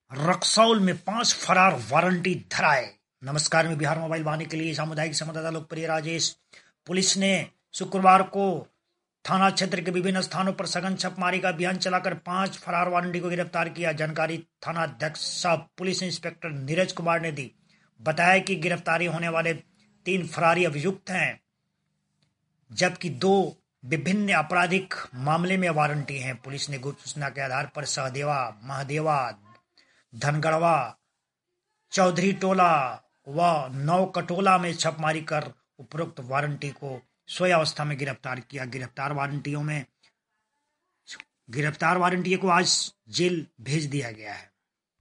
रक्सौल में 5 फरार वारंटी धराए। नमस्कार, मैं बिहार मोबाइल वाहिनी के लिए सामुदायिक संवाददाता लोकप्रिय राजेश। पुलिस ने शुक्रवार को थाना क्षेत्र के विभिन्न स्थानों पर सघन छापेमारी का अभियान चलाकर 5 फरार वारंटी को गिरफ्तार किया। जानकारी थाना अध्यक्ष सह पुलिस इंस्पेक्टर नीरज कुमार ने दी। बताया कि गिरफ्तारी होने वाले 3 फरारी अभियुक्त हैं, जबकि 2 विभिन्न आपराधिक मामले में वारंटी हैं। पुलिस ने गुप्त सूचना के आधार पर सहदेवा, महादेवा, धनगढ़वा, चौधरी टोला व नौकटोला में छापेमारी कर उपरोक्त वारंटी को सोयावस्था में गिरफ्तार किया। गिरफ्तार वारंटियों को आज जेल भेज दिया गया है।